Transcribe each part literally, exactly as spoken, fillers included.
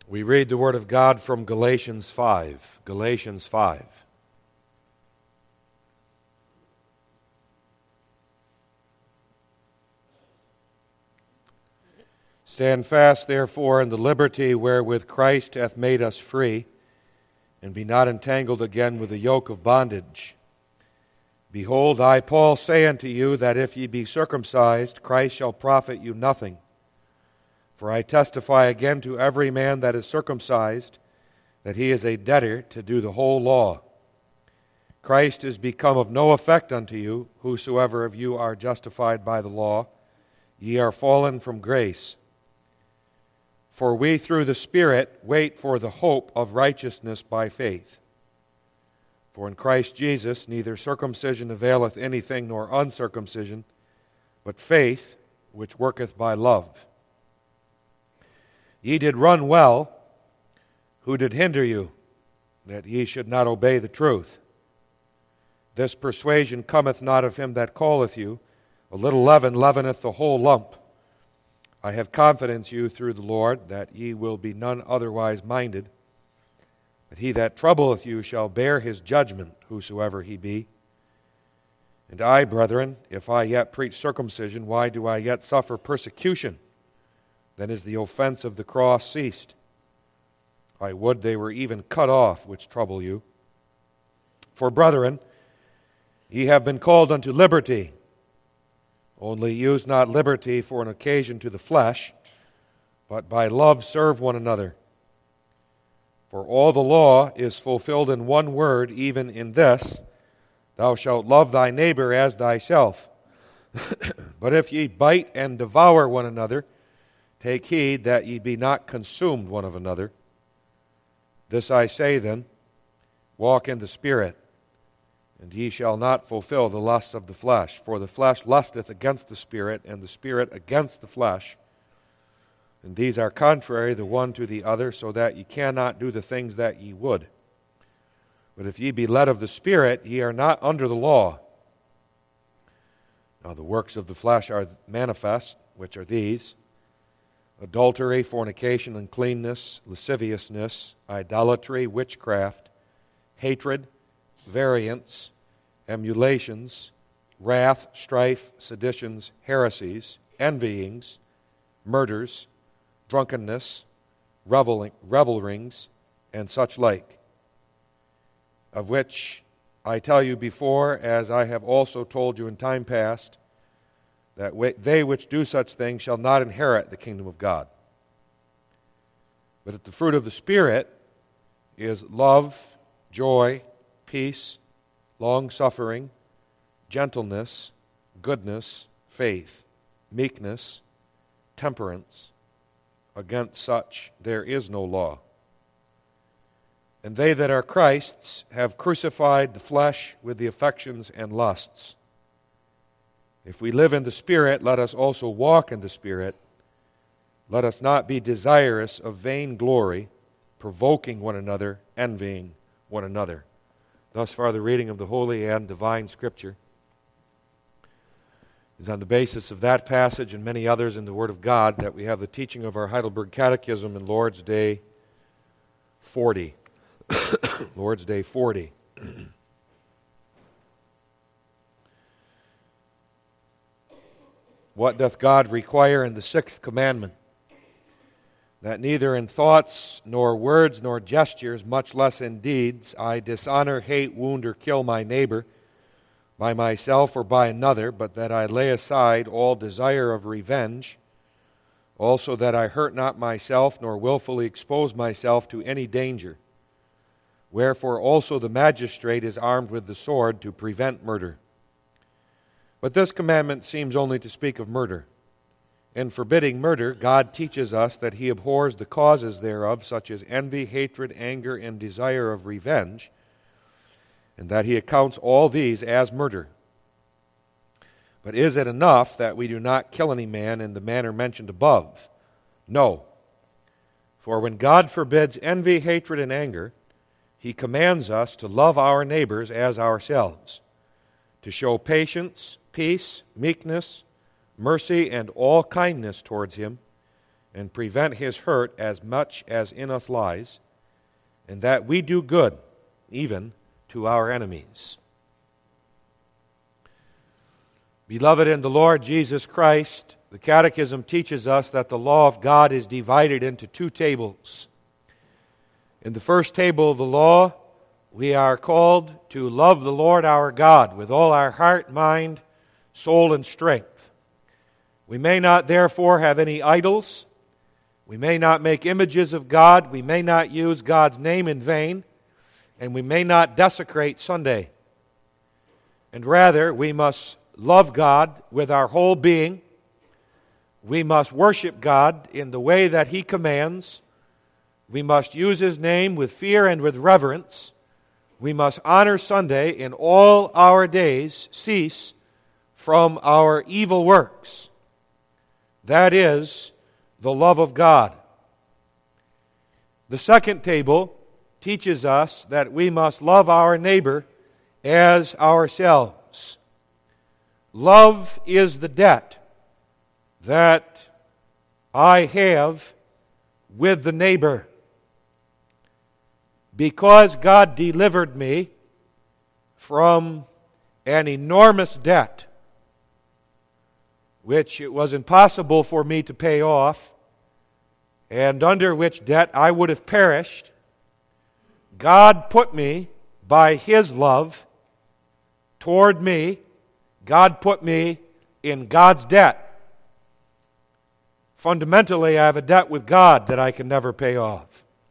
We read the Word of God from Galatians five. Galatians five. Stand fast, therefore, in the liberty wherewith Christ hath made us free, and be not entangled again with the yoke of bondage. Behold, I, Paul, say unto you, that if ye be circumcised, Christ shall profit you nothing. For I testify again to every man that is circumcised, that he is a debtor to do the whole law. Christ is become of no effect unto you, whosoever of you are justified by the law. Ye are fallen from grace. For we through the Spirit wait for the hope of righteousness by faith. For in Christ Jesus neither circumcision availeth anything nor uncircumcision, but faith which worketh by love. Ye did run well. Who did hinder you, that ye should not obey the truth? This persuasion cometh not of him that calleth you. A little leaven leaveneth the whole lump. I have confidence you through the Lord, that ye will be none otherwise minded. But he that troubleth you shall bear his judgment, whosoever he be. And I, brethren, if I yet preach circumcision, why do I yet suffer persecution? Then is the offense of the cross ceased. I would they were even cut off which trouble you. For, brethren, ye have been called unto liberty. Only use not liberty for an occasion to the flesh, but by love serve one another. For all the law is fulfilled in one word, even in this, thou shalt love thy neighbor as thyself. But if ye bite and devour one another, take heed that ye be not consumed one of another. This I say then, walk in the Spirit, and ye shall not fulfill the lusts of the flesh. For the flesh lusteth against the Spirit, and the Spirit against the flesh. And these are contrary the one to the other, so that ye cannot do the things that ye would. But if ye be led of the Spirit, ye are not under the law. Now the works of the flesh are manifest, which are these: adultery, fornication, uncleanness, lasciviousness, idolatry, witchcraft, hatred, variance, emulations, wrath, strife, seditions, heresies, envyings, murders, drunkenness, reveling, revelrings, and such like, of which I tell you before, as I have also told you in time past, that they which do such things shall not inherit the kingdom of God. But the fruit of the Spirit is love, joy, peace, long-suffering, gentleness, goodness, faith, meekness, temperance. Against such there is no law. And they that are Christ's have crucified the flesh with the affections and lusts. If we live in the Spirit, let us also walk in the Spirit. Let us not be desirous of vain glory, provoking one another, envying one another. Thus far the reading of the Holy and Divine Scripture. It is on the basis of that passage and many others in the Word of God that we have the teaching of our Heidelberg Catechism in Lord's Day forty. Lord's Day forty. What doth God require in the sixth commandment? That neither in thoughts, nor words, nor gestures, much less in deeds, I dishonor, hate, wound, or kill my neighbor, by myself or by another, but that I lay aside all desire of revenge, also that I hurt not myself, nor willfully expose myself to any danger. Wherefore also the magistrate is armed with the sword to prevent murder. But this commandment seems only to speak of murder. In forbidding murder, God teaches us that He abhors the causes thereof, such as envy, hatred, anger, and desire of revenge, and that He accounts all these as murder. But is it enough that we do not kill any man in the manner mentioned above? No. For when God forbids envy, hatred, and anger, He commands us to love our neighbors as ourselves, to show patience, peace, meekness, mercy, and all kindness towards him, and prevent his hurt as much as in us lies, and that we do good even to our enemies. Beloved in the Lord Jesus Christ, the Catechism teaches us that the law of God is divided into two tables. In the first table of the law, we are called to love the Lord our God with all our heart, mind, soul, and strength. We may not therefore have any idols. We may not make images of God. We may not use God's name in vain. And we may not desecrate Sunday. And rather, we must love God with our whole being. We must worship God in the way that He commands. We must use His name with fear and with reverence. We must honor Sunday in all our days, cease from our evil works. That is the love of God. The second table teaches us that we must love our neighbor as ourselves. Love is the debt that I have with the neighbor. Because God delivered me from an enormous debt, which it was impossible for me to pay off, and under which debt I would have perished, God put me, by His love toward me, God put me in God's debt. Fundamentally, I have a debt with God that I can never pay off.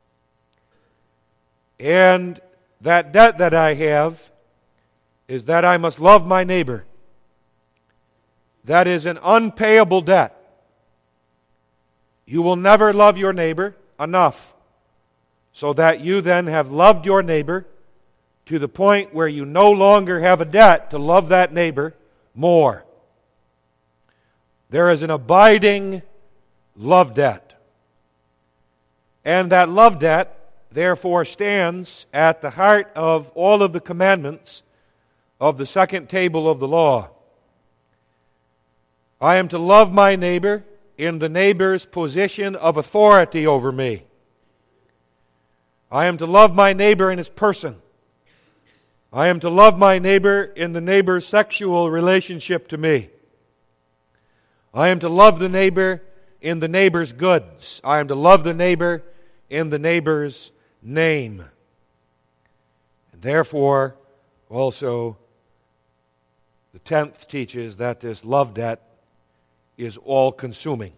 And that debt that I have is that I must love my neighbor. That is an unpayable debt. You will never love your neighbor enough so that you then have loved your neighbor to the point where you no longer have a debt to love that neighbor more. There is an abiding love debt. And that love debt therefore stands at the heart of all of the commandments of the second table of the law. I am to love my neighbor in the neighbor's position of authority over me. I am to love my neighbor in his person. I am to love my neighbor in the neighbor's sexual relationship to me. I am to love the neighbor in the neighbor's goods. I am to love the neighbor in the neighbor's name. And therefore, also, the tenth teaches that this love debt is all-consuming.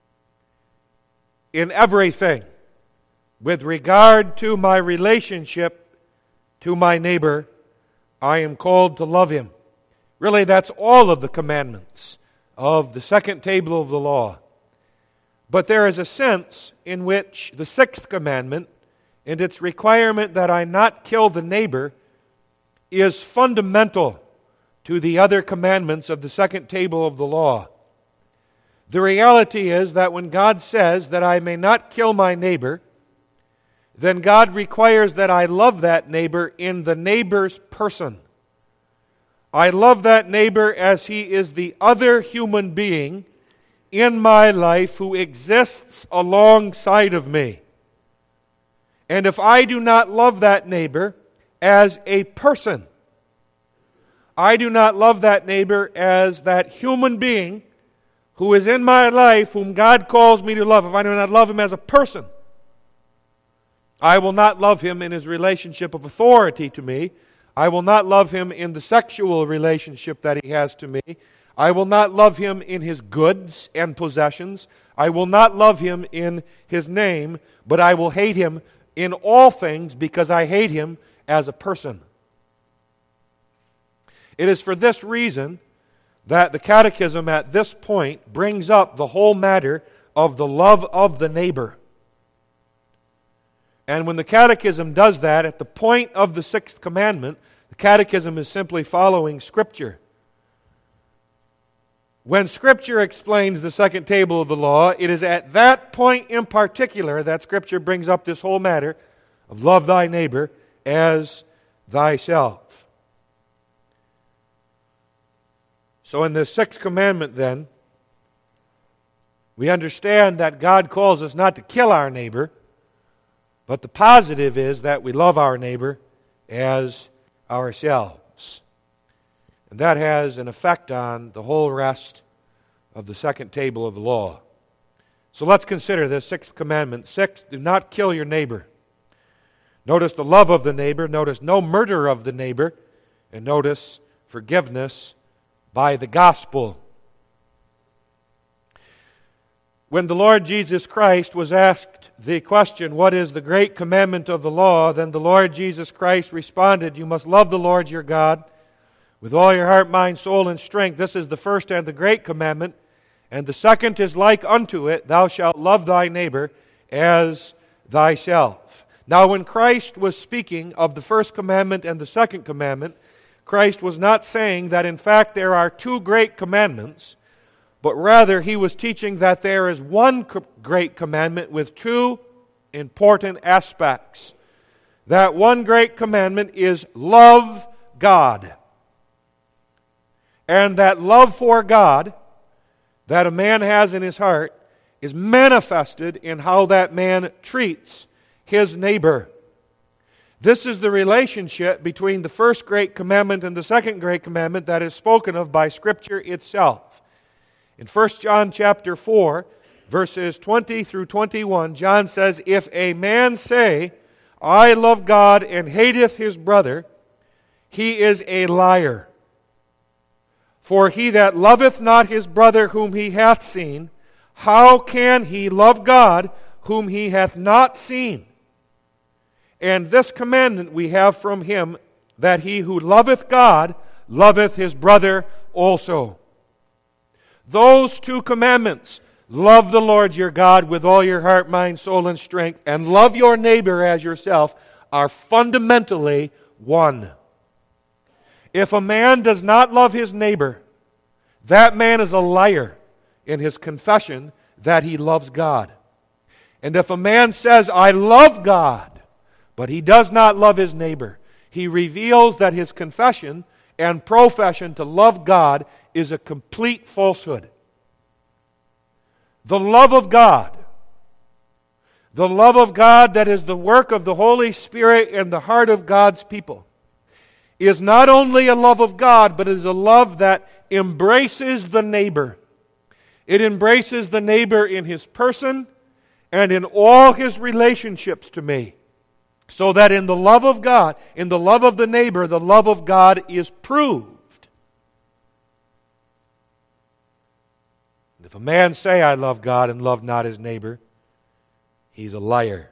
In everything, with regard to my relationship to my neighbor, I am called to love him. Really, that's all of the commandments of the second table of the law. But there is a sense in which the sixth commandment and its requirement that I not kill the neighbor is fundamental to the other commandments of the second table of the law. The reality is that when God says that I may not kill my neighbor, then God requires that I love that neighbor in the neighbor's person. I love that neighbor as he is the other human being in my life who exists alongside of me. And if I do not love that neighbor as a person, I do not love that neighbor as that human being who is in my life whom God calls me to love, if I do not love him as a person, I will not love him in his relationship of authority to me. I will not love him in the sexual relationship that he has to me. I will not love him in his goods and possessions. I will not love him in his name, but I will hate him in all things because I hate him as a person. It is for this reason that the Catechism at this point brings up the whole matter of the love of the neighbor. And when the Catechism does that, at the point of the sixth commandment, the Catechism is simply following Scripture. When Scripture explains the second table of the law, it is at that point in particular that Scripture brings up this whole matter of love thy neighbor as thyself. So in the sixth commandment then, we understand that God calls us not to kill our neighbor, but the positive is that we love our neighbor as ourselves. And that has an effect on the whole rest of the second table of the law. So let's consider this sixth commandment. Six, do not kill your neighbor. Notice the love of the neighbor. Notice no murder of the neighbor. And notice forgiveness by the gospel. When the Lord Jesus Christ was asked the question, what is the great commandment of the law? Then the Lord Jesus Christ responded, you must love the Lord your God with all your heart, mind, soul, and strength. This is the first and the great commandment. And the second is like unto it, thou shalt love thy neighbor as thyself. Now when Christ was speaking of the first commandment and the second commandment, Christ was not saying that in fact there are two great commandments, but rather he was teaching that there is one great commandment with two important aspects. That one great commandment is love God. And that love for God that a man has in his heart is manifested in how that man treats his neighbor. This is the relationship between the first great commandment and the second great commandment that is spoken of by Scripture itself. In First John chapter four, verses twenty through twenty-one, John says, if a man say, I love God, and hateth his brother, he is a liar. For he that loveth not his brother whom he hath seen, how can he love God whom he hath not seen? And this commandment we have from him, that he who loveth God loveth his brother also. Those two commandments, love the Lord your God with all your heart, mind, soul, and strength, and love your neighbor as yourself, are fundamentally one. If a man does not love his neighbor, that man is a liar in his confession that he loves God. And if a man says, I love God, but he does not love his neighbor, he reveals that his confession and profession to love God is a complete falsehood. The love of God, the love of God that is the work of the Holy Spirit in the heart of God's people, is not only a love of God, but is a love that embraces the neighbor. It embraces the neighbor in his person and in all his relationships to me. So that in the love of God, in the love of the neighbor, the love of God is proved. If a man say, I love God, and love not his neighbor, he's a liar.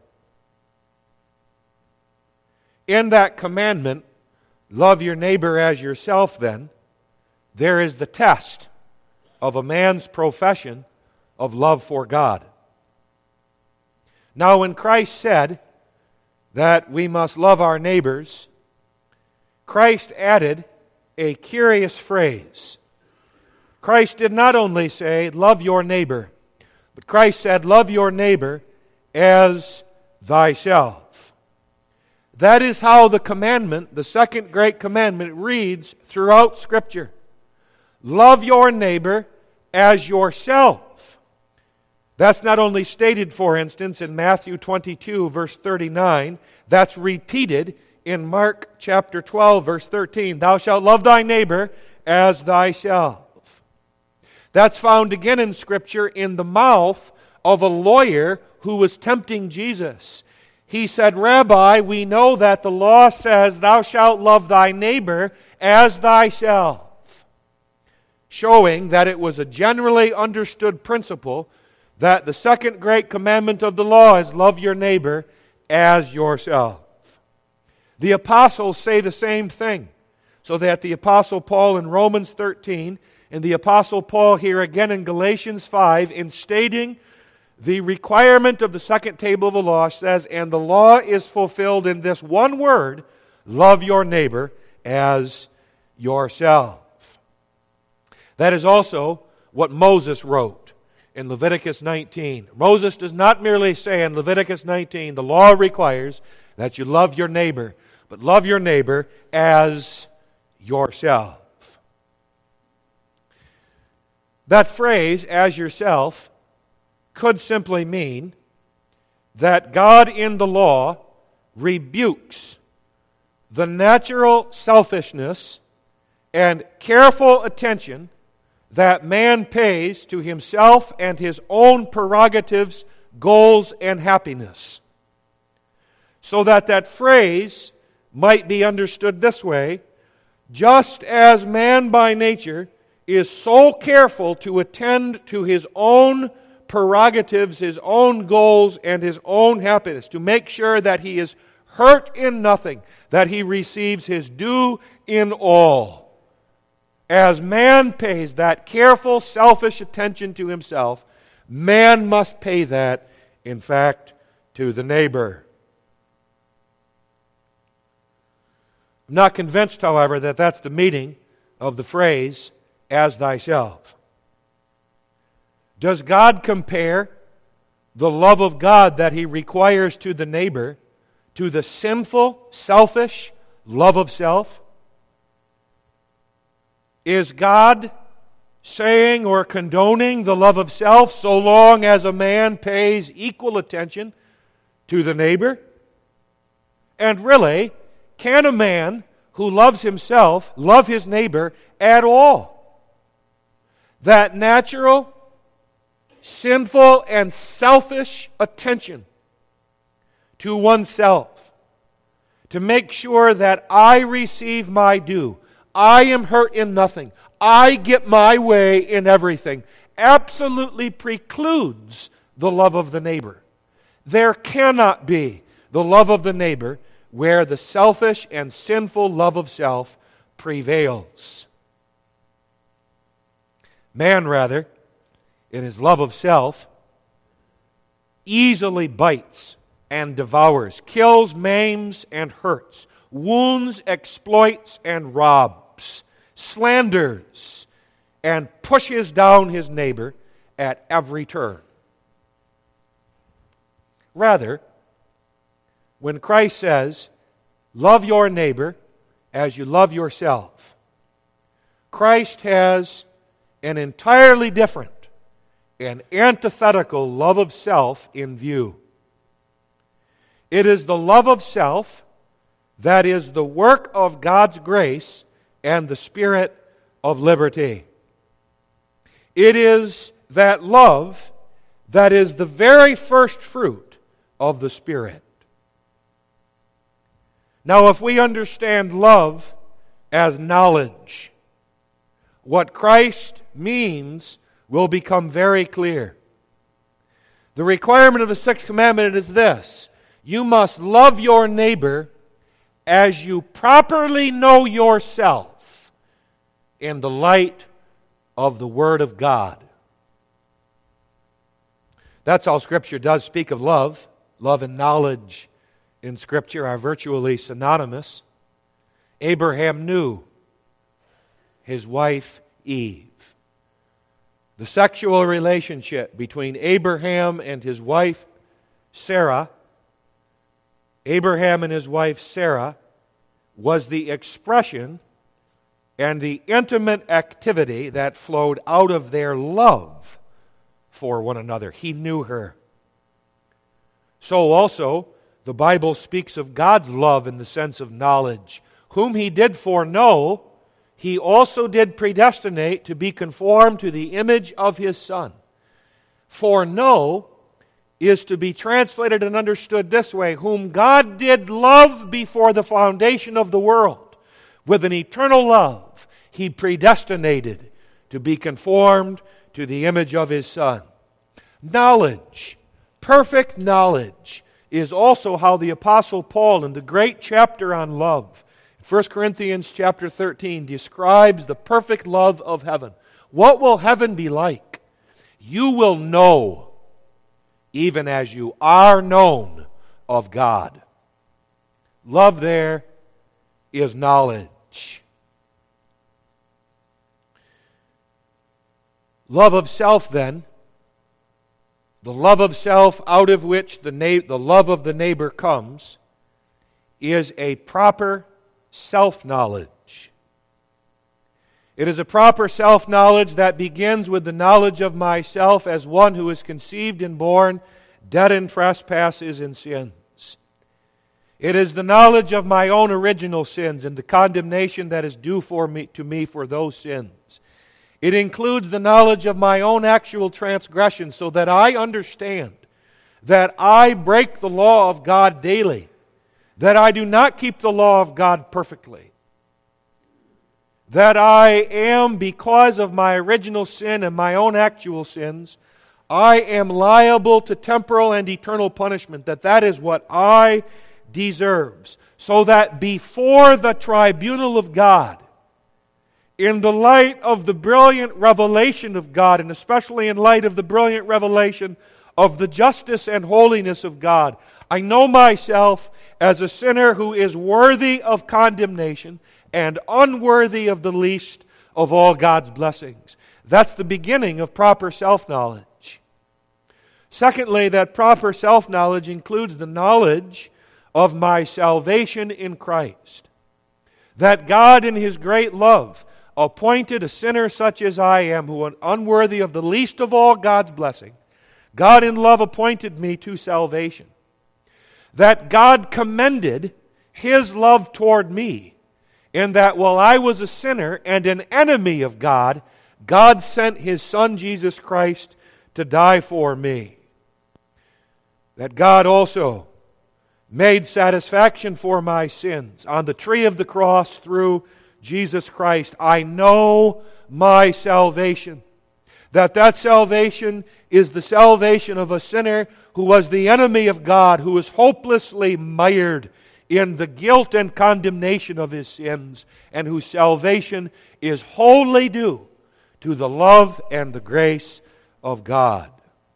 In that commandment, love your neighbor as yourself, then, there is the test of a man's profession of love for God. Now, when Christ said that we must love our neighbors, Christ added a curious phrase. Christ did not only say, love your neighbor, but Christ said, love your neighbor as thyself. That is how the commandment, the second great commandment, reads throughout Scripture. Love your neighbor as yourself. That's not only stated, for instance, in Matthew twenty-two, verse thirty-nine. That's repeated in Mark chapter twelve, verse thirteen. Thou shalt love thy neighbor as thyself. That's found again in Scripture in the mouth of a lawyer who was tempting Jesus. He said, Rabbi, we know that the law says, thou shalt love thy neighbor as thyself. Showing that it was a generally understood principle that the second great commandment of the law is love your neighbor as yourself. The apostles say the same thing. So that the apostle Paul in Romans thirteen and the apostle Paul here again in Galatians five, in stating the requirement of the second table of the law, says, and the law is fulfilled in this one word, love your neighbor as yourself. That is also what Moses wrote in Leviticus nineteen. Moses does not merely say in Leviticus nineteen, the law requires that you love your neighbor, but love your neighbor as yourself. That phrase, as yourself, could simply mean that God in the law rebukes the natural selfishness and careful attention that man pays to himself and his own prerogatives, goals, and happiness. So that that phrase might be understood this way: just as man by nature is so careful to attend to his own prerogatives, his own goals, and his own happiness, to make sure that he is hurt in nothing, that he receives his due in all. As man pays that careful, selfish attention to himself, man must pay that, in fact, to the neighbor. I'm not convinced, however, that that's the meaning of the phrase, as thyself. Does God compare the love of God that He requires to the neighbor to the sinful, selfish love of self? Is God saying or condoning the love of self so long as a man pays equal attention to the neighbor? And really, can a man who loves himself love his neighbor at all? That natural, sinful, and selfish attention to oneself, to make sure that I receive my due, I am hurt in nothing, I get my way in everything, absolutely precludes the love of the neighbor. There cannot be the love of the neighbor where the selfish and sinful love of self prevails. Man, rather, in his love of self, easily bites and devours, kills, maims, and hurts, wounds, exploits, and robs, slanders, and pushes down his neighbor at every turn. Rather, when Christ says, love your neighbor as you love yourself, Christ has an entirely different and antithetical love of self in view. It is the love of self that is the work of God's grace and the Spirit of liberty. It is that love that is the very first fruit of the Spirit. Now, if we understand love as knowledge, what Christ means will become very clear. The requirement of the sixth commandment is this: you must love your neighbor as you properly know yourself in the light of the Word of God. That's how Scripture does speak of love. Love and knowledge in Scripture are virtually synonymous. Abraham knew his wife Eve. The sexual relationship between Abraham and his wife Sarah, Abraham and his wife Sarah, was the expression and the intimate activity that flowed out of their love for one another. He knew her. So also, the Bible speaks of God's love in the sense of knowledge. Whom He did foreknow, He also did predestinate to be conformed to the image of His Son. Foreknow is to be translated and understood this way: whom God did love before the foundation of the world, with an eternal love He predestinated to be conformed to the image of His Son. Knowledge, perfect knowledge, is also how the Apostle Paul, in the great chapter on love, First Corinthians chapter thirteen, describes the perfect love of heaven. What will heaven be like? You will know, even as you are known of God. Love there is knowledge. Love of self, then, the love of self out of which the, na- the love of the neighbor comes, is a proper self-knowledge. It is a proper self-knowledge that begins with the knowledge of myself as one who is conceived and born, dead in trespasses and sins. It is the knowledge of my own original sins and the condemnation that is due for me, to me for those sins. It includes the knowledge of my own actual transgression so that I understand that I break the law of God daily, that I do not keep the law of God perfectly, that I am, because of my original sin and my own actual sins, I am liable to temporal and eternal punishment, that that is what I deserve, so that before the tribunal of God, in the light of the brilliant revelation of God, and especially in light of the brilliant revelation of the justice and holiness of God, I know myself as a sinner who is worthy of condemnation and unworthy of the least of all God's blessings. That's the beginning of proper self-knowledge. Secondly, that proper self-knowledge includes the knowledge of my salvation in Christ. That God in His great love appointed a sinner such as I am, who am unworthy of the least of all God's blessing. God in love appointed me to salvation. That God commended His love toward me, in that while I was a sinner and an enemy of God, God sent His Son Jesus Christ to die for me. That God also made satisfaction for my sins on the tree of the cross through Jesus Christ. I know my salvation. That that salvation is the salvation of a sinner who was the enemy of God, who was hopelessly mired in the guilt and condemnation of his sins, and whose salvation is wholly due to the love and the grace of God.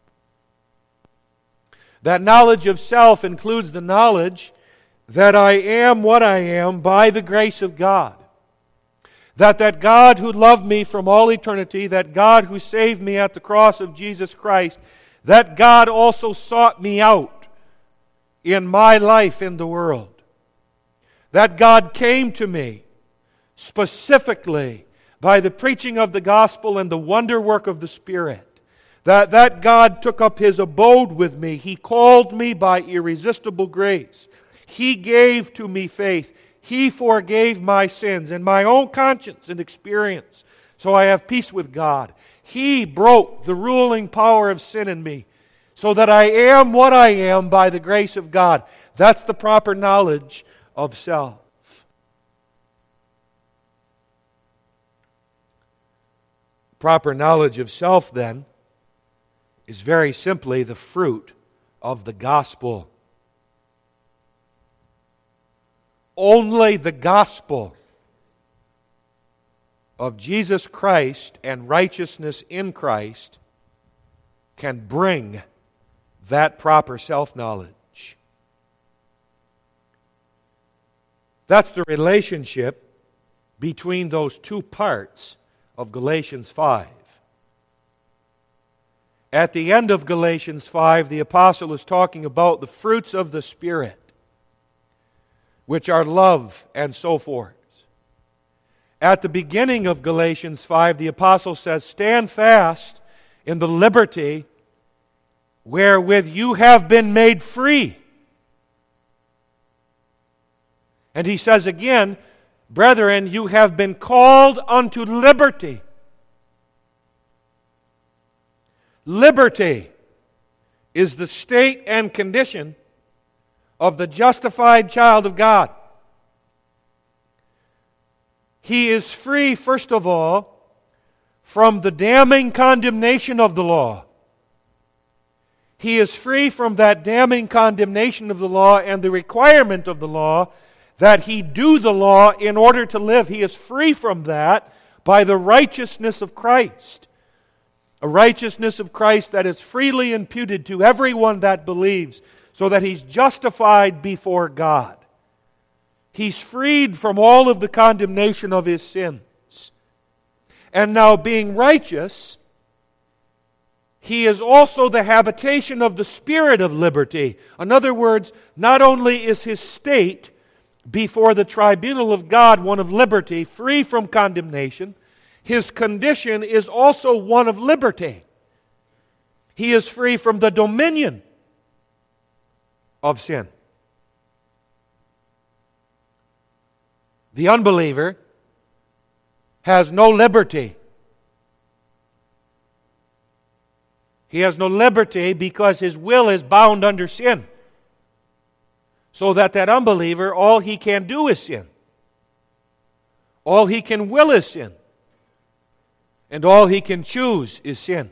That knowledge of self includes the knowledge that I am what I am by the grace of God. That that God who loved me from all eternity, that God who saved me at the cross of Jesus Christ, that God also sought me out in my life in the world. That God came to me specifically by the preaching of the gospel and the wonder work of the Spirit. That that God took up His abode with me. He called me by irresistible grace. He gave to me faith. He forgave my sins and my own conscience and experience, so I have peace with God. He broke the ruling power of sin in me, so that I am what I am by the grace of God. That's the proper knowledge of self. Proper knowledge of self, then, is very simply the fruit of the gospel. Only the gospel of Jesus Christ and righteousness in Christ can bring that proper self-knowledge. That's the relationship between those two parts of Galatians five. At the end of Galatians five, the apostle is talking about the fruits of the Spirit, which are love and so forth. At the beginning of Galatians five, the apostle says, "Stand fast in the liberty wherewith you have been made free." And he says again, "Brethren, you have been called unto liberty." Liberty is the state and condition of the justified child of God. He is free, first of all, from the damning condemnation of the law. He is free from that damning condemnation of the law and the requirement of the law that he do the law in order to live. He is free from that by the righteousness of Christ. A righteousness of Christ that is freely imputed to everyone that believes, so that he's justified before God. He's freed from all of the condemnation of his sins. And now, being righteous, he is also the habitation of the Spirit of liberty. In other words, not only is his state before the tribunal of God one of liberty, free from condemnation, his condition is also one of liberty. He is free from the dominion of sin. The unbeliever has no liberty. He has no liberty because his will is bound under sin. So that that unbeliever, all he can do is sin. All he can will is sin. And all he can choose is sin.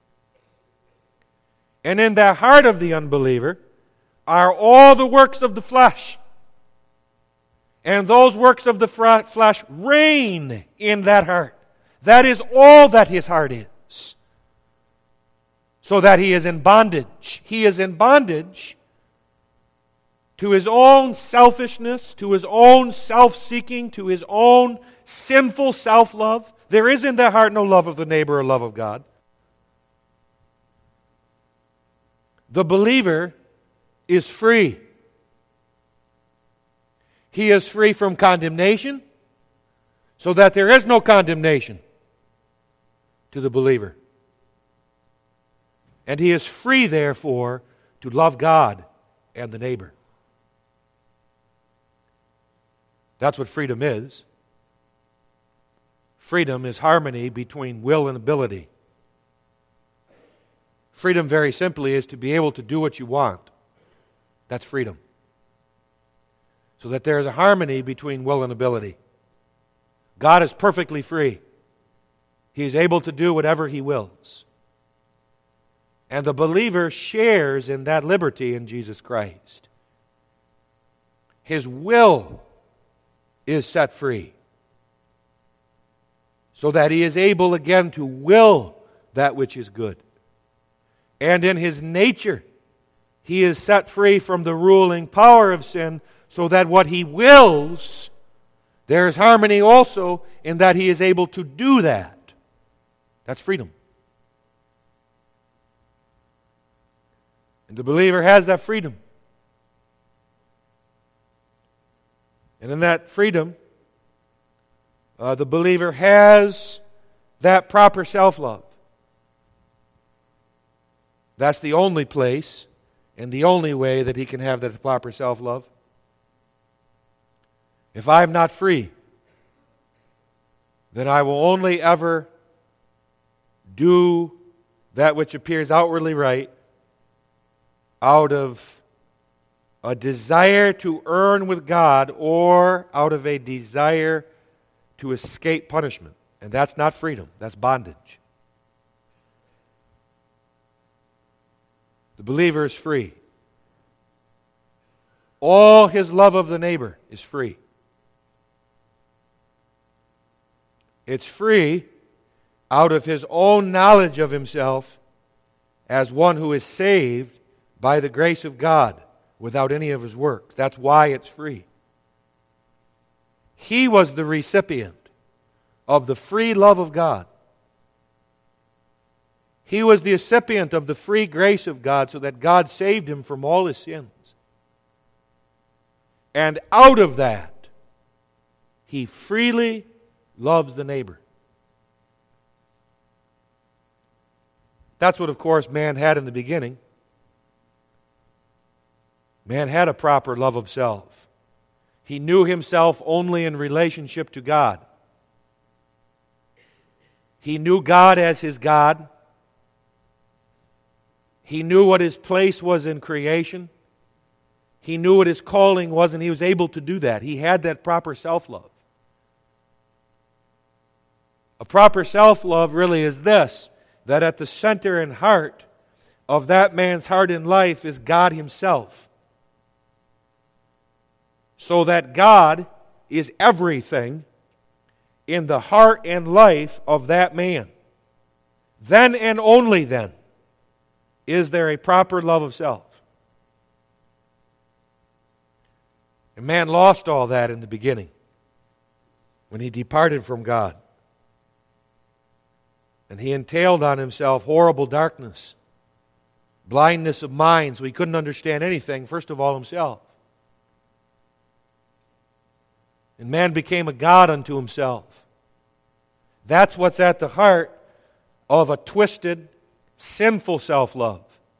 And in the heart of the unbeliever are all the works of the flesh. And those works of the flesh reign in that heart. That is all that his heart is. So that he is in bondage. He is in bondage to his own selfishness, to his own self-seeking, to his own sinful self-love. There is in that heart no love of the neighbor or love of God. The believer is free. He is free from condemnation, so that there is no condemnation to the believer. And he is free, therefore, to love God and the neighbor. That's what freedom is. Freedom is harmony between will and ability. Freedom, very simply, is to be able to do what you want. That's freedom. So that there is a harmony between will and ability. God is perfectly free. He is able to do whatever He wills. And the believer shares in that liberty in Jesus Christ. His will is set free. So that he is able again to will that which is good. And in his nature, he is set free from the ruling power of sin, so that what he wills, there is harmony also in that he is able to do that. That's freedom. And the believer has that freedom. And in that freedom, uh, the believer has that proper self-love. That's the only place and the only way that he can have that proper self-love. If I am not free, then I will only ever do that which appears outwardly right out of a desire to earn with God or out of a desire to escape punishment. And that's not freedom, that's bondage. The believer is free. All his love of the neighbor is free. It's free out of his own knowledge of himself as one who is saved by the grace of God without any of his work. That's why it's free. He was the recipient of the free love of God. He was the recipient of the free grace of God so that God saved him from all his sins. And out of that, he freely loves the neighbor. That's what, of course, man had in the beginning. Man had a proper love of self. He knew himself only in relationship to God. He knew God as his God. He knew what his place was in creation. He knew what his calling was, and he was able to do that. He had that proper self-love. A proper self-love really is this, that at the center and heart of that man's heart and life is God Himself. So that God is everything in the heart and life of that man. Then and only then is there a proper love of self. And man lost all that in the beginning when he departed from God. And he entailed on himself horrible darkness, blindness of mind, so he couldn't understand anything, first of all himself. And man became a god unto himself. That's what's at the heart of a twisted, sinful self-love.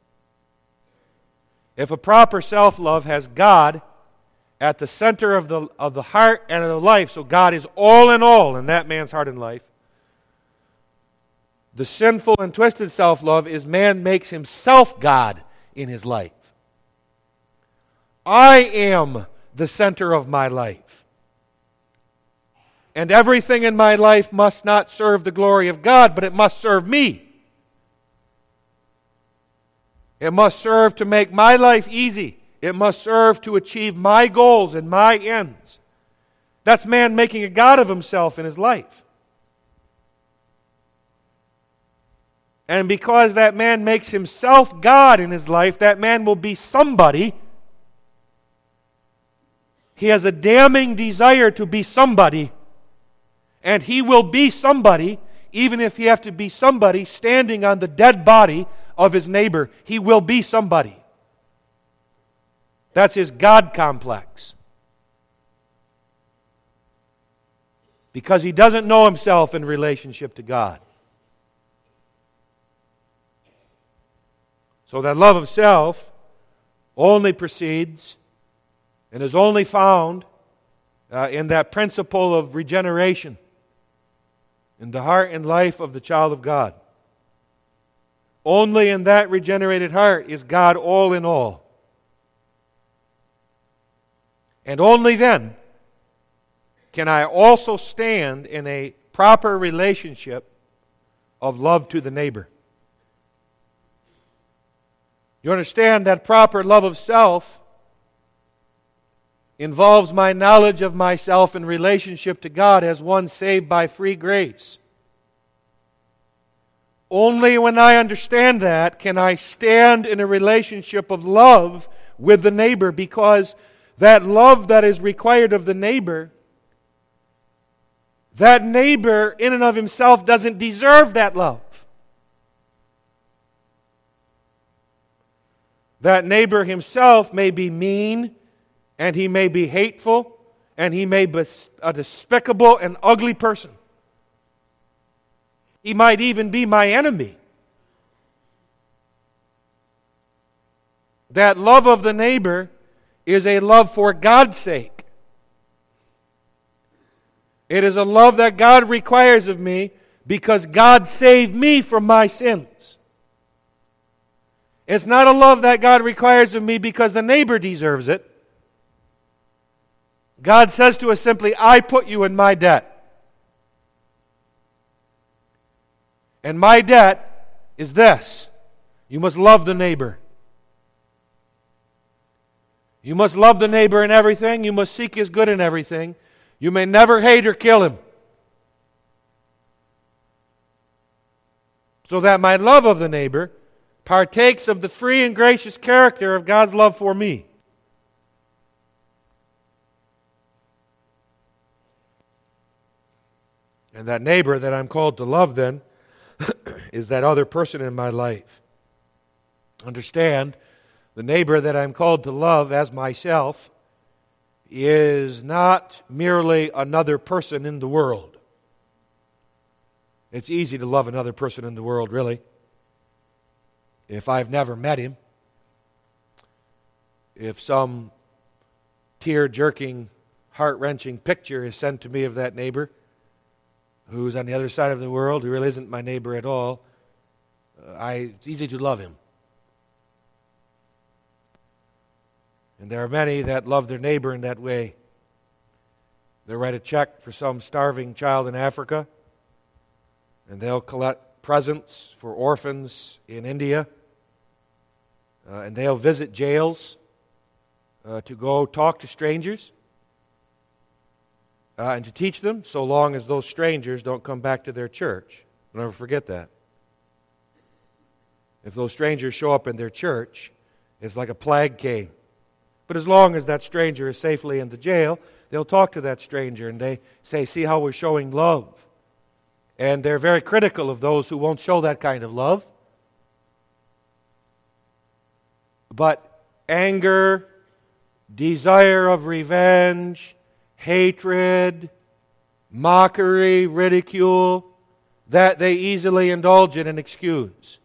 If a proper self-love has God at the center of the, of the heart and of the life, so God is all in all in that man's heart and life, the sinful and twisted self-love is man makes himself God in his life. I am the center of my life. And everything in my life must not serve the glory of God, but it must serve me. It must serve to make my life easy. It must serve to achieve my goals and my ends. That's man making a God of himself in his life. And because that man makes himself God in his life, that man will be somebody. He has a damning desire to be somebody. And he will be somebody, even if he has to be somebody standing on the dead body of his neighbor. He will be somebody. That's his God complex. Because he doesn't know himself in relationship to God. So that love of self only proceeds and is only found uh, in that principle of regeneration in the heart and life of the child of God. Only in that regenerated heart is God all in all. And only then can I also stand in a proper relationship of love to the neighbor. You understand that proper love of self involves my knowledge of myself in relationship to God as one saved by free grace. Only when I understand that can I stand in a relationship of love with the neighbor, because that love that is required of the neighbor, that neighbor in and of himself doesn't deserve that love. That neighbor himself may be mean, and he may be hateful, and he may be a despicable and ugly person. He might even be my enemy. That love of the neighbor is a love for God's sake. It is a love that God requires of me because God saved me from my sins. It's not a love that God requires of me because the neighbor deserves it. God says to us simply, I put you in my debt. And my debt is this: you must love the neighbor. You must love the neighbor in everything. You must seek his good in everything. You may never hate or kill him. So that my love of the neighbor partakes of the free and gracious character of God's love for me. And that neighbor that I'm called to love then is that other person in my life. Understand, the neighbor that I'm called to love as myself is not merely another person in the world. It's easy to love another person in the world, really, if I've never met him. If some tear-jerking, heart-wrenching picture is sent to me of that neighbor who's on the other side of the world, who really isn't my neighbor at all, uh, I, it's easy to love him. And there are many that love their neighbor in that way. They'll write a check for some starving child in Africa, and they'll collect presents for orphans in India, uh, and they'll visit jails uh, to go talk to strangers uh, and to teach them, so long as those strangers don't come back to their church. Don't ever forget that. If those strangers show up in their church, it's like a plague came. But as long as that stranger is safely in the jail, they'll talk to that stranger and they say, see how we're showing love. And they're very critical of those who won't show that kind of love. But anger, desire of revenge, hatred, mockery, ridicule, that they easily indulge in and excuse.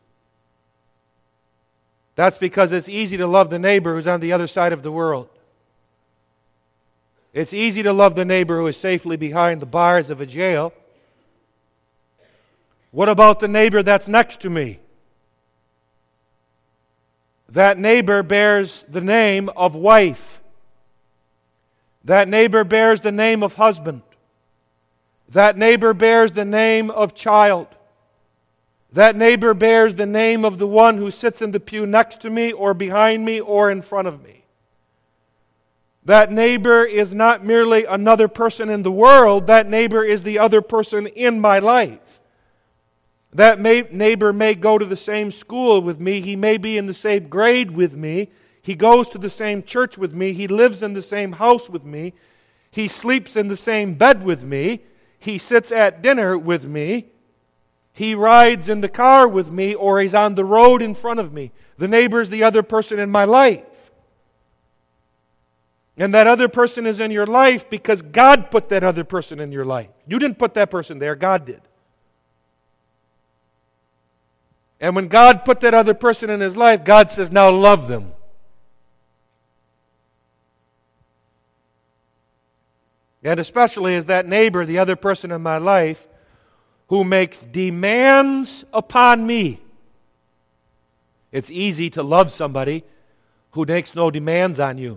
That's because it's easy to love the neighbor who's on the other side of the world. It's easy to love the neighbor who is safely behind the bars of a jail. What about the neighbor that's next to me? That neighbor bears the name of wife. That neighbor bears the name of husband. That neighbor bears the name of child. That neighbor bears the name of the one who sits in the pew next to me or behind me or in front of me. That neighbor is not merely another person in the world. That neighbor is the other person in my life. That may, neighbor may go to the same school with me. He may be in the same grade with me. He goes to the same church with me. He lives in the same house with me. He sleeps in the same bed with me. He sits at dinner with me. He rides in the car with me, or he's on the road in front of me. The neighbor is the other person in my life. And that other person is in your life because God put that other person in your life. You didn't put that person there, God did. And when God put that other person in his life, God says, now love them. And especially as that neighbor, the other person in my life, who makes demands upon me. It's easy to love somebody who makes no demands on you.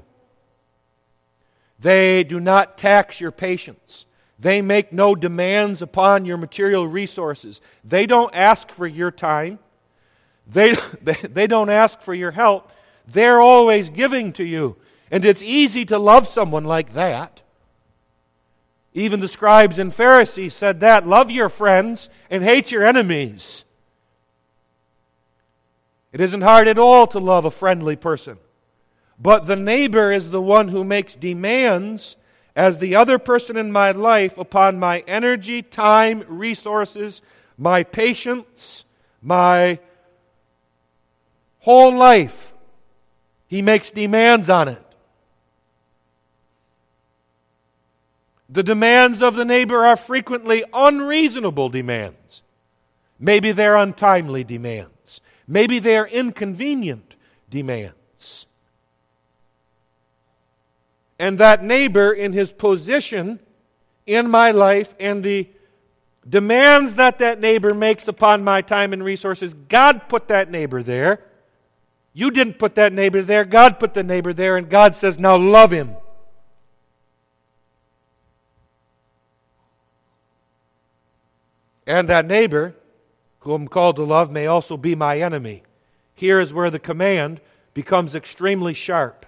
They do not tax your patience. They make no demands upon your material resources. They don't ask for your time. They, they, they don't ask for your help. They're always giving to you. And it's easy to love someone like that. Even the scribes and Pharisees said that. Love your friends and hate your enemies. It isn't hard at all to love a friendly person. But the neighbor is the one who makes demands as the other person in my life upon my energy, time, resources, my patience, my whole life. He makes demands on it. The demands of the neighbor are frequently unreasonable demands. Maybe they're untimely demands. Maybe they're inconvenient demands. And that neighbor, in his position in my life and the demands that that neighbor makes upon my time and resources, God put that neighbor there. You didn't put that neighbor there. God put the neighbor there, and God says, now love him. And that neighbor, whom I'm called to love, may also be my enemy. Here is where the command becomes extremely sharp.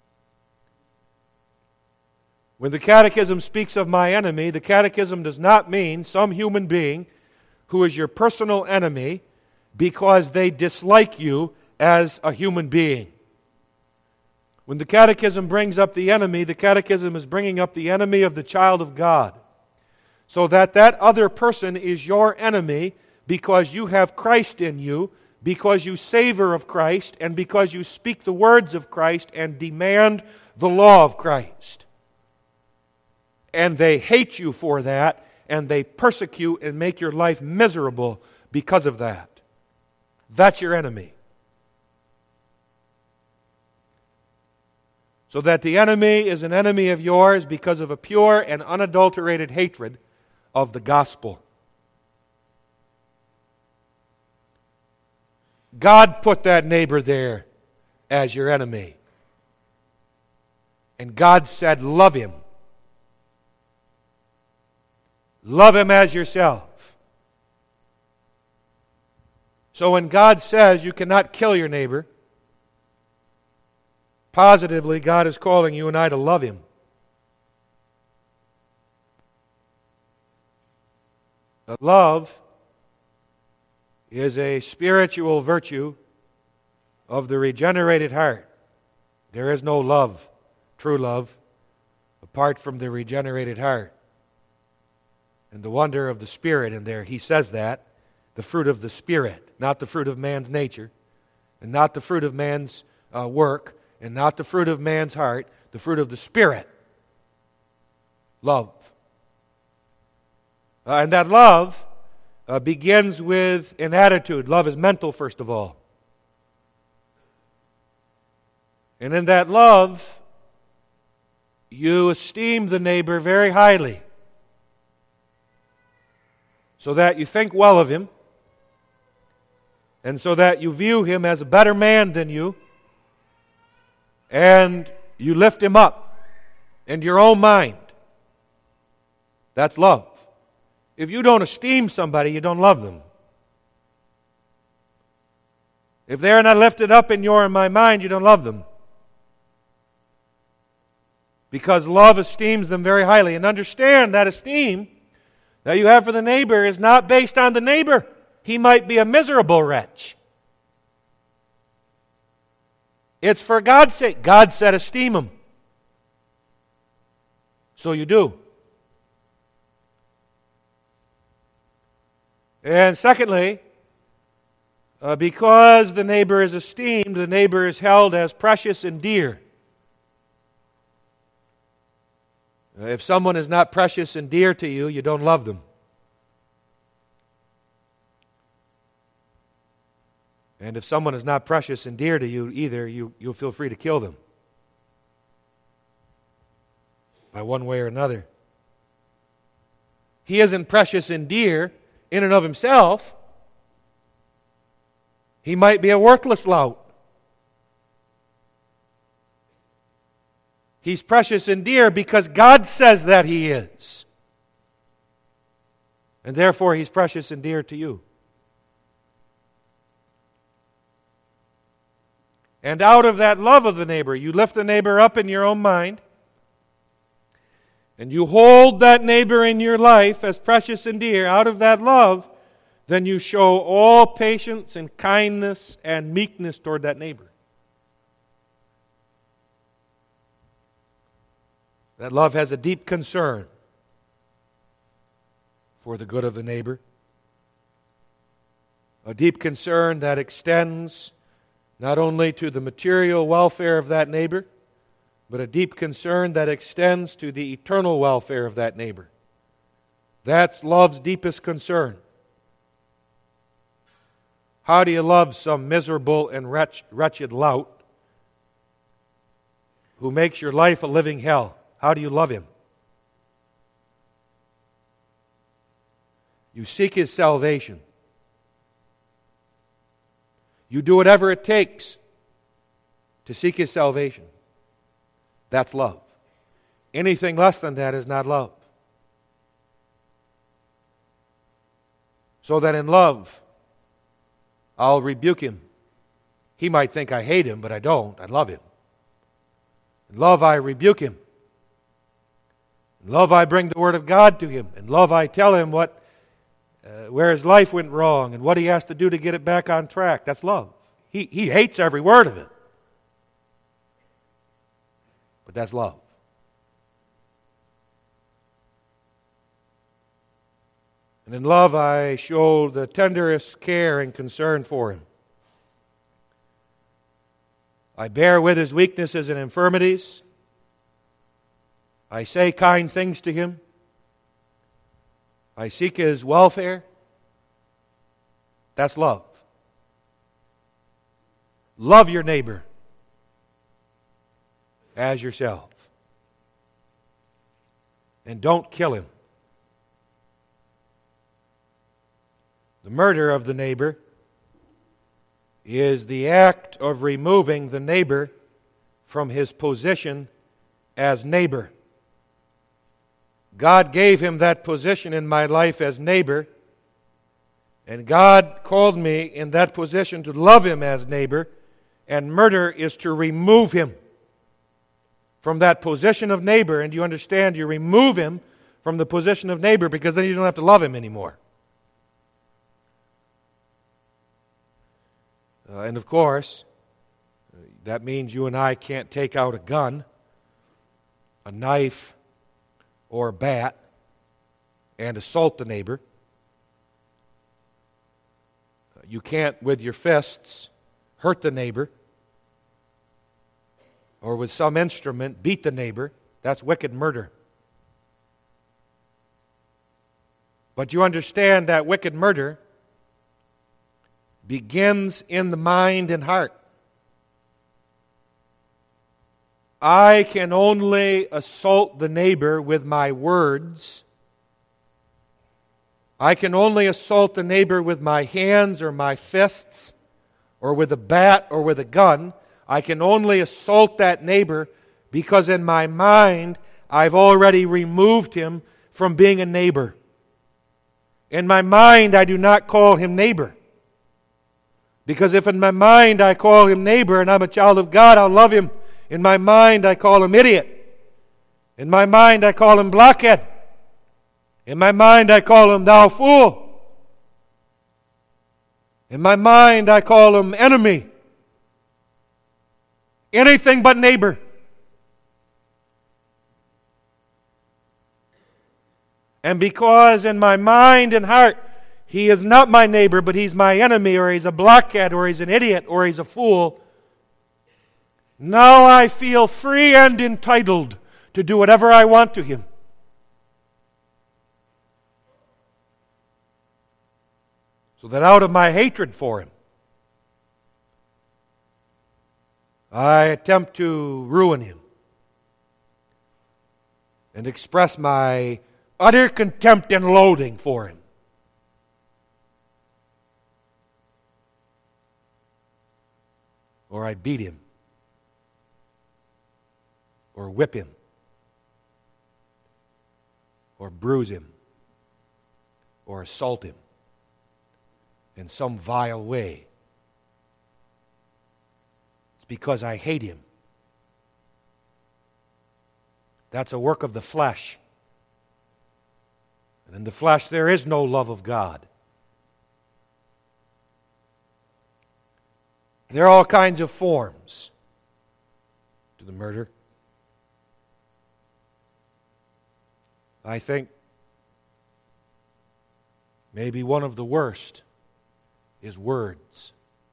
When the Catechism speaks of my enemy, the Catechism does not mean some human being who is your personal enemy because they dislike you as a human being. When the Catechism brings up the enemy, the Catechism is bringing up the enemy of the child of God. So that that other person is your enemy because you have Christ in you, because you savor of Christ, and because you speak the words of Christ and demand the law of Christ. And they hate you for that, and they persecute and make your life miserable because of that. That's your enemy. So that the enemy is an enemy of yours because of a pure and unadulterated hatred of the gospel. God put that neighbor there as your enemy. And God said, love him. Love him as yourself. So when God says you cannot kill your neighbor, positively God is calling you and I to love him. That love is a spiritual virtue of the regenerated heart. There is no love, true love, apart from the regenerated heart. And the wonder of the Spirit in there, he says that, the fruit of the Spirit, not the fruit of man's nature, and not the fruit of man's uh, work, and not the fruit of man's heart, the fruit of the Spirit. Love. Uh, and that love uh, begins with an attitude. Love is mental, first of all. And in that love, you esteem the neighbor very highly, so that you think well of him, and so that you view him as a better man than you, and you lift him up in your own mind. That's love. If you don't esteem somebody, you don't love them. If they're not lifted up in your and my mind, you don't love them. Because love esteems them very highly. And understand that esteem that you have for the neighbor is not based on the neighbor. He might be a miserable wretch. It's for God's sake. God said esteem him. So you do. And secondly, uh, because the neighbor is esteemed, the neighbor is held as precious and dear. Uh, if someone is not precious and dear to you, you don't love them. And if someone is not precious and dear to you either, you, you'll feel free to kill them. By one way or another. He isn't precious and dear in and of himself. He might be a worthless lout. He's precious and dear because God says that he is. And therefore he's precious and dear to you. And out of that love of the neighbor, you lift the neighbor up in your own mind, and you hold that neighbor in your life as precious and dear. Out of that love, then you show all patience and kindness and meekness toward that neighbor. That love has a deep concern for the good of the neighbor. A deep concern that extends not only to the material welfare of that neighbor, but a deep concern that extends to the eternal welfare of that neighbor. That's love's deepest concern. How do you love some miserable and wretch, wretched lout who makes your life a living hell? How do you love him? You seek his salvation. You do whatever it takes to seek his salvation. That's love. Anything less than that is not love. So that in love, I'll rebuke him. He might think I hate him, but I don't. I love him. In love, I rebuke him. In love, I bring the Word of God to him. In love, I tell him what, uh, where his life went wrong and what he has to do to get it back on track. That's love. He, he hates every word of it. But that's love. And in love, I show the tenderest care and concern for him. I bear with his weaknesses and infirmities. I say kind things to him. I seek his welfare. That's love. Love your neighbor as yourself. And don't kill him. The murder of the neighbor is the act of removing the neighbor from his position as neighbor. God gave him that position in my life as neighbor, and God called me in that position to love him as neighbor, and murder is to remove him from that position of neighbor. And you understand, you remove him from the position of neighbor because then you don't have to love him anymore. Uh, and of course, that means you and I can't take out a gun, a knife, or a bat and assault the neighbor. You can't, with your fists, hurt the neighbor, or with some instrument beat the neighbor. That's wicked murder. But you understand that wicked murder begins in the mind and heart. I can only assault the neighbor with my words. I can only assault the neighbor with my hands or my fists or with a bat or with a gun. I can only assault that neighbor because in my mind I've already removed him from being a neighbor. In my mind I do not call him neighbor. Because if in my mind I call him neighbor and I'm a child of God, I'll love him. In my mind I call him idiot. In my mind I call him blockhead. In my mind I call him thou fool. In my mind I call him enemy. Anything but neighbor. And because in my mind and heart he is not my neighbor, but he's my enemy, or he's a blockhead, or he's an idiot, or he's a fool, now I feel free and entitled to do whatever I want to him. So that out of my hatred for him, I attempt to ruin him and express my utter contempt and loathing for him. Or I beat him, or whip him, or bruise him, or assault him in some vile way. It's because I hate him. That's a work of the flesh. And in the flesh there is no love of God. There are all kinds of forms to the murder. I think maybe one of the worst is words.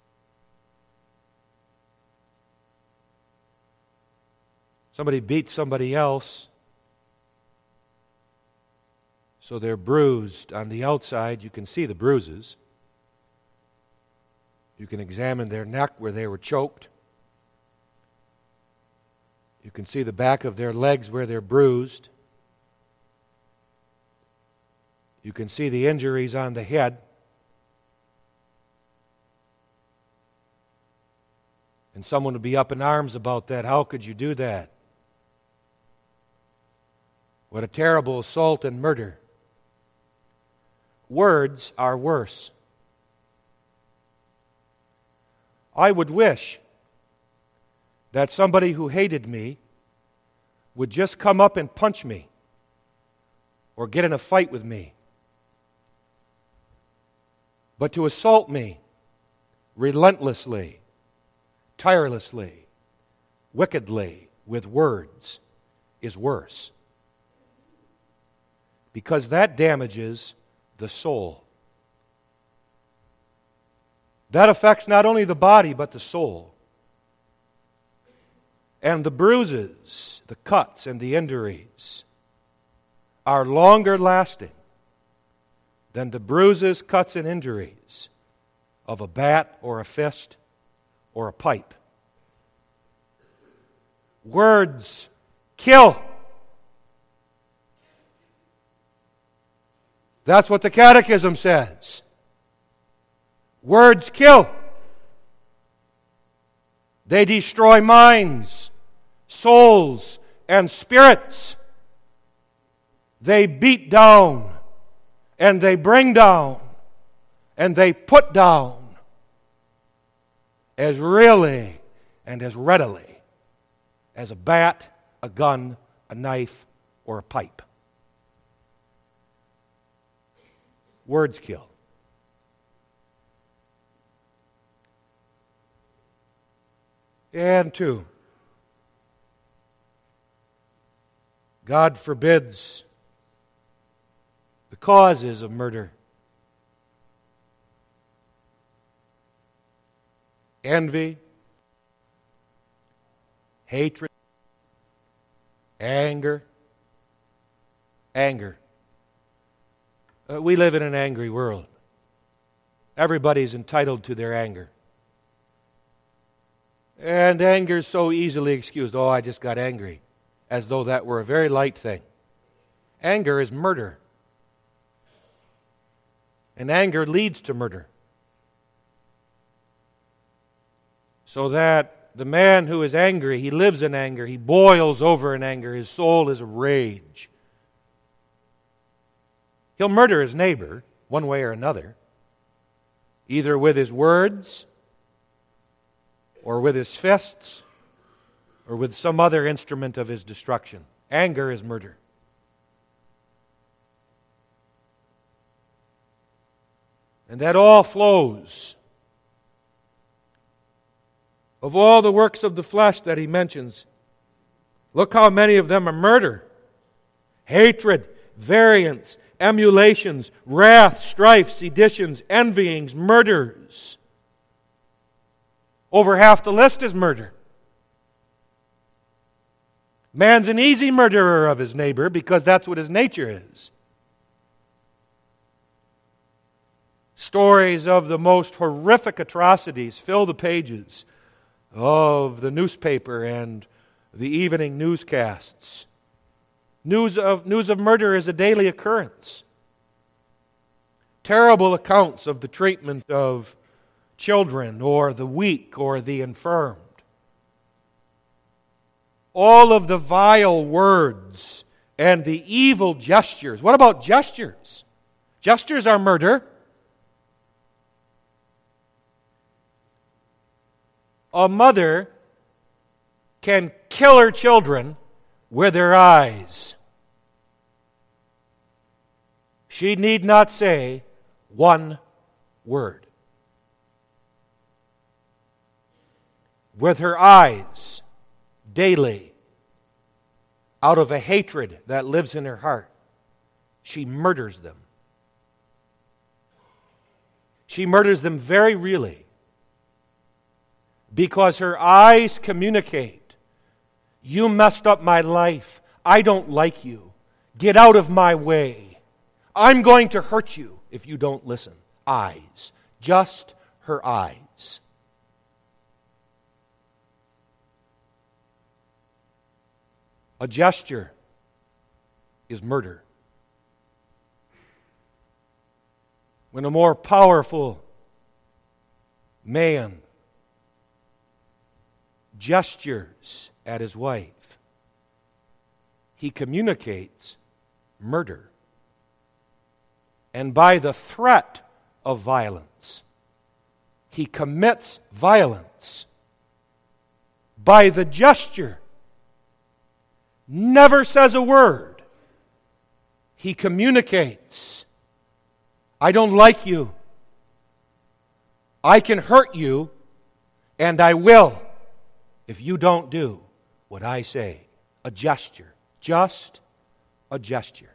Somebody beats somebody else, so they're bruised on the outside. You can see the bruises. You can examine their neck where they were choked. You can see the back of their legs where they're bruised. You can see the injuries on the head. And someone would be up in arms about that. How could you do that? What a terrible assault and murder. Words are worse. I would wish that somebody who hated me would just come up and punch me or get in a fight with me. But to assault me relentlessly, tirelessly, wickedly, with words is worse. Because that damages the soul. That affects not only the body, but the soul. And the bruises, the cuts, and the injuries are longer lasting than the bruises, cuts, and injuries of a bat or a fist or a pipe. Words kill. That's what the Catechism says. Words kill. They destroy minds, souls, and spirits. They beat down, and they bring down, and they put down as really and as readily as a bat, a gun, a knife, or a pipe. Words kill. And two, God forbids the causes of murder. Envy, hatred, anger, anger. Uh, we live in an angry world. Everybody's entitled to their anger. And anger is so easily excused. Oh, I just got angry. As though that were a very light thing. Anger is murder. And anger leads to murder. So that the man who is angry, he lives in anger, he boils over in anger, his soul is rage. He'll murder his neighbor, one way or another, either with his words, or with his fists, or with some other instrument of his destruction. Anger is murder. And that all flows. Of all the works of the flesh that he mentions, look how many of them are murder, hatred, variance, emulations, wrath, strife, seditions, envyings, murders. Over half the list is murder. Man's an easy murderer of his neighbor because that's what his nature is. Stories of the most horrific atrocities fill the pages of the newspaper and the evening newscasts. News of, news of murder is a daily occurrence. Terrible accounts of the treatment of children or the weak or the infirmed. All of the vile words and the evil gestures. What about gestures? Gestures are murder. A mother can kill her children with her eyes. She need not say one word. With her eyes, daily, out of a hatred that lives in her heart, she murders them. She murders them very really. Because her eyes communicate, you messed up my life. I don't like you. Get out of my way. I'm going to hurt you if you don't listen. Eyes. Just her eyes. A gesture is murder. When a more powerful man gestures at his wife, he communicates murder. And by the threat of violence, he commits violence. By the gesture, never says a word, he communicates, I don't like you. I can hurt you, and I will if you don't do what I say. A gesture. Just a gesture.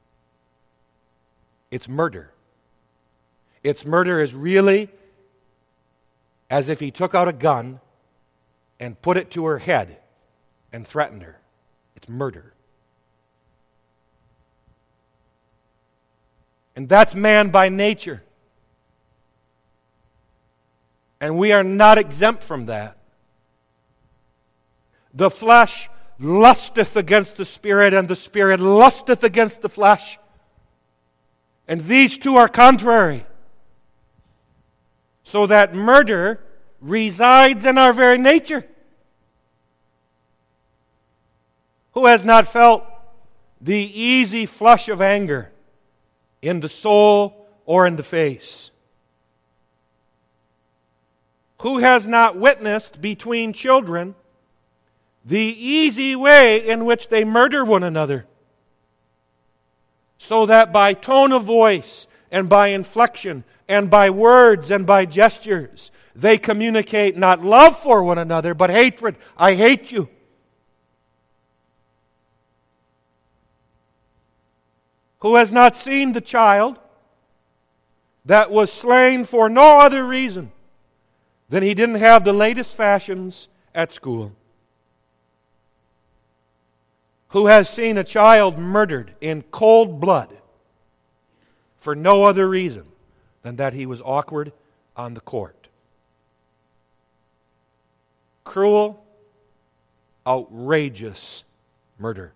It's murder. Its murder is really as if he took out a gun and put it to her head and threatened her. It's murder. And that's man by nature. And we are not exempt from that. The flesh lusteth against the Spirit, and the Spirit lusteth against the flesh. And these two are contrary. So that murder resides in our very nature. Who has not felt the easy flush of anger in the soul or in the face? Who has not witnessed between children the easy way in which they murder one another? So that by tone of voice and by inflection and by words and by gestures, they communicate not love for one another, but hatred. I hate you. Who has not seen the child that was slain for no other reason than he didn't have the latest fashions at school? Who has seen a child murdered in cold blood for no other reason than that he was awkward on the court. Cruel, outrageous murder.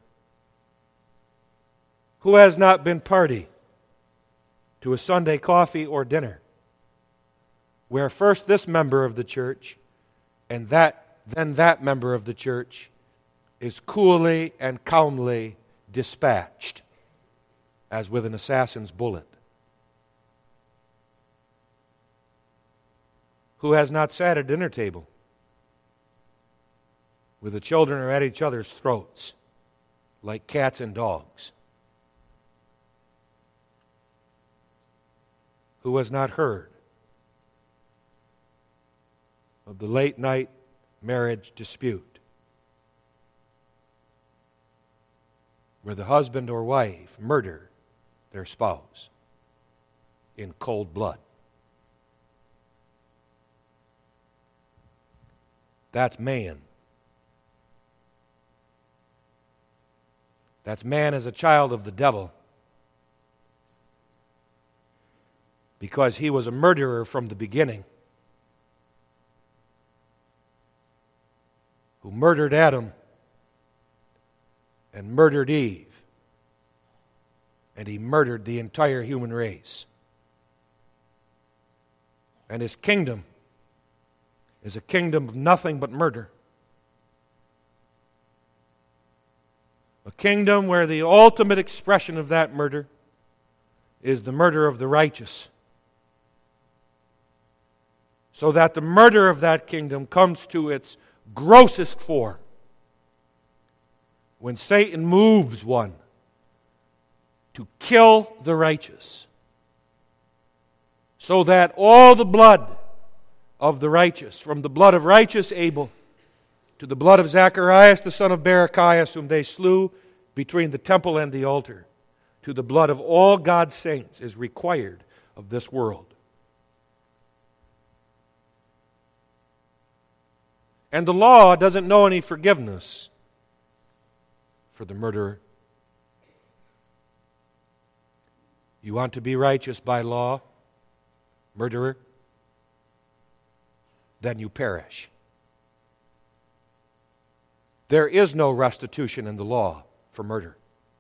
Who has not been party to a Sunday coffee or dinner where first this member of the church and that then that member of the church is coolly and calmly dispatched as with an assassin's bullet? Who has not sat at a dinner table where the children are at each other's throats like cats and dogs? Who has not heard of the late night marriage dispute where the husband or wife murder their spouse in cold blood? That's man. That's man as a child of the devil, because he was a murderer from the beginning, who murdered Adam and murdered Eve, and he murdered the entire human race. And his kingdom is a kingdom of nothing but murder. A kingdom where the ultimate expression of that murder is the murder of the righteous. So that the murder of that kingdom comes to its grossest form when Satan moves one to kill the righteous, so that all the blood of the righteous, from the blood of righteous Abel to the blood of Zacharias the son of Barachias, whom they slew between the temple and the altar, to the blood of all God's saints, is required of this world. And the law doesn't know any forgiveness for the murderer. You want to be righteous by law, murderer? Then you perish. There is no restitution in the law for murder.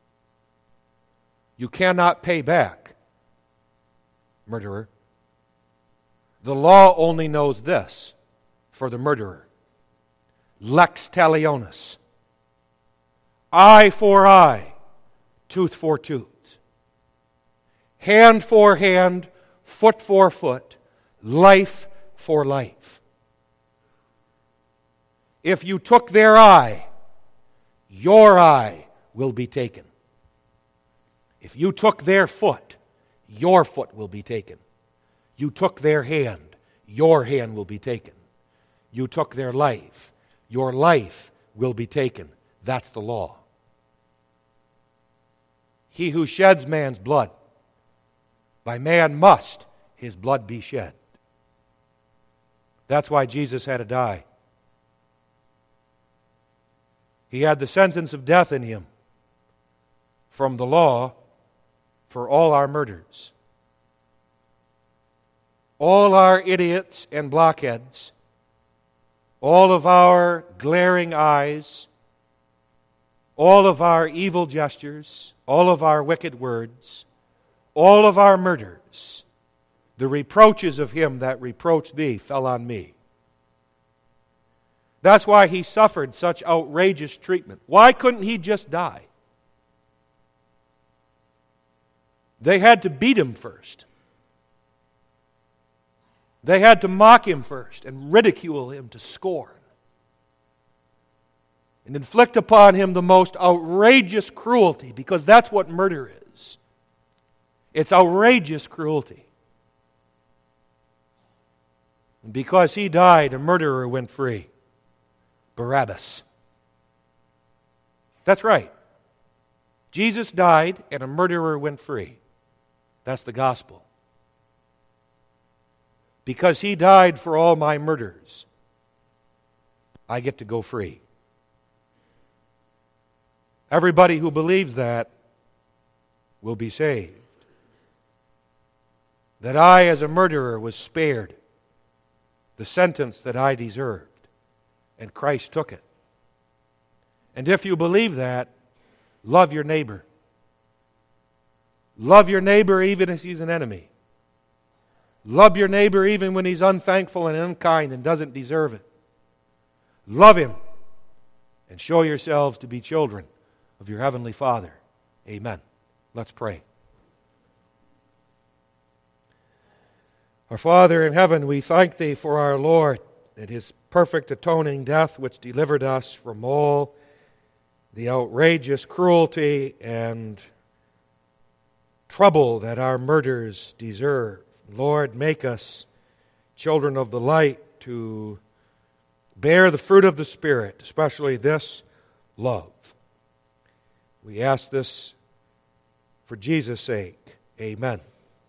You cannot pay back, murderer. The law only knows this for the murderer: lex talionis, eye for eye, tooth for tooth, hand for hand, foot for foot, life for life. If you took their eye, your eye will be taken. If you took their foot, your foot will be taken. You took their hand, your hand will be taken. You took their life, your life will be taken. That's the law. He who sheds man's blood, by man must his blood be shed. That's why Jesus had to die. He had the sentence of death in him from the law for all our murders. All our idiots and blockheads, all of our glaring eyes, all of our evil gestures, all of our wicked words, all of our murders, the reproaches of him that reproached thee fell on me. That's why he suffered such outrageous treatment. Why couldn't he just die? They had to beat him first. They had to mock him first and ridicule him to scorn and inflict upon him the most outrageous cruelty, because that's what murder is. It's outrageous cruelty. And because he died, a murderer went free. Barabbas. That's right. Jesus died and a murderer went free. That's the gospel. Because he died for all my murders, I get to go free. Everybody who believes that will be saved. that I, as a murderer, was spared the sentence that I deserved, and Christ took it. And if you believe that, love your neighbor. Love your neighbor even if he's an enemy. Love your neighbor even when he's unthankful and unkind and doesn't deserve it. Love him and show yourselves to be children of your heavenly Father. Amen. Let's pray. Our Father in heaven, we thank Thee for our Lord, that His perfect atoning death which delivered us from all the outrageous cruelty and trouble that our murders deserve. Lord, make us children of the light to bear the fruit of the Spirit, especially this love. We ask this for Jesus' sake. Amen.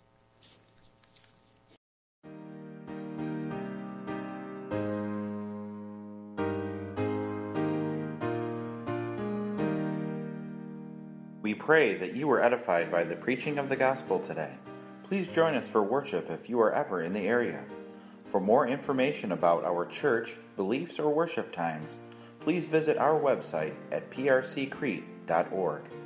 We pray that you were edified by the preaching of the gospel today. Please join us for worship if you are ever in the area. For more information about our church, beliefs, or worship times, please visit our website at p r c crete dot org.